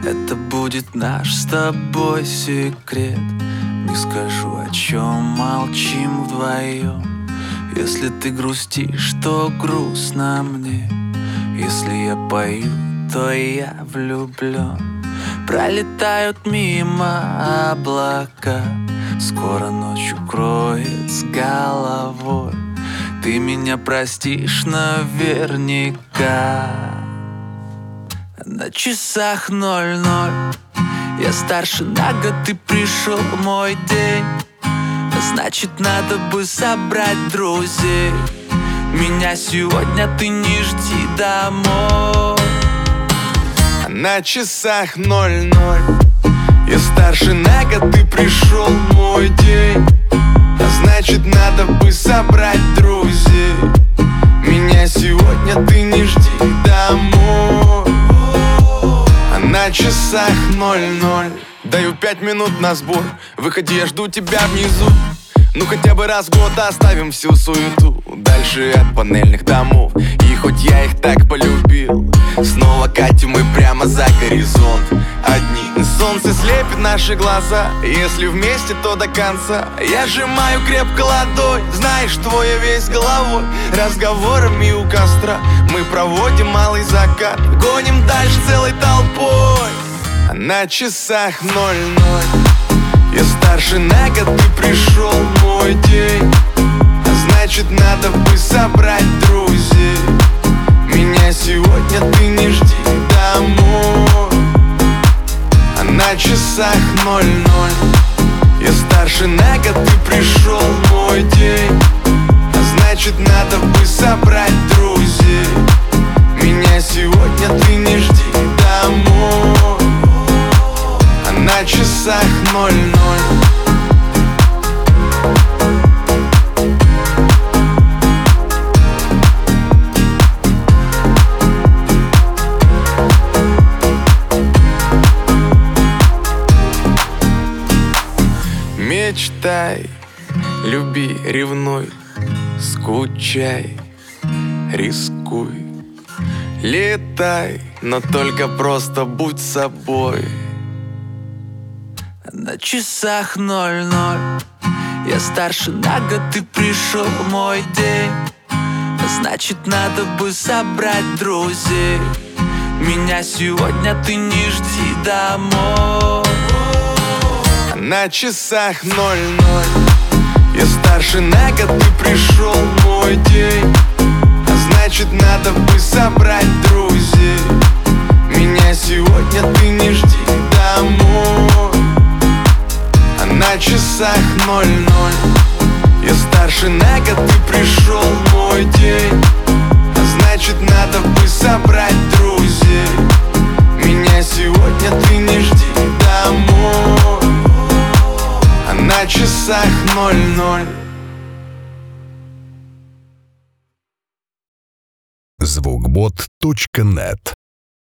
Это будет наш с тобой секрет. Не скажу, о чем молчим вдвоем. Если ты грустишь, то грустно мне. Если я пою, то я влюблен. Пролетают мимо облака, скоро ночь укроет с головой. Ты меня простишь наверняка. На часах 00. Я старше на год, ты пришел мой день. Значит, надо бы собрать друзей. Меня сегодня ты не жди домой. На часах 00. Я старше на год, ты пришел мой день. Значит, надо бы собрать друзей. Меня сегодня ты не жди домой. На часах 00. Даю 5 минут на сбор. Выходи, я жду тебя внизу. Ну хотя бы раз в год оставим всю суету дальше от панельных домов. И хоть я их так полюбил, снова катим мы прямо за горизонт. Одни солнце слепит наши глаза. Если вместе, то до конца. Я сжимаю крепко ладонь, знаешь, твоя весь головой. Разговорами у костра мы проводим малый закат. Гоним дальше целой толпой. А на часах 00. Я старше на год, ты пришел мой день. Значит, надо бы собрать друзей. Меня сегодня ты не жди домой. А на часах 00. Я старше на год, ты пришел мой день. Значит, надо бы собрать друзей. Меня сегодня ты не жди домой. А на часах 00. Мечтай, люби, ревнуй, скучай, рискуй. Летай, но только просто будь собой. На часах 00. Я старше на год, ты пришел мой день. Значит, надо бы собрать друзей. Меня сегодня ты не жди домой. На часах 00. Я старше на год, ты пришел мой день. Значит, надо бы собрать друзей. Меня сегодня ты не жди домой. А на часах 00. Я старше на год, ты пришел мой день. Значит, надо бы собрать друзей. Меня сегодня ты не жди домой. А на часах 00. Звукбот.нет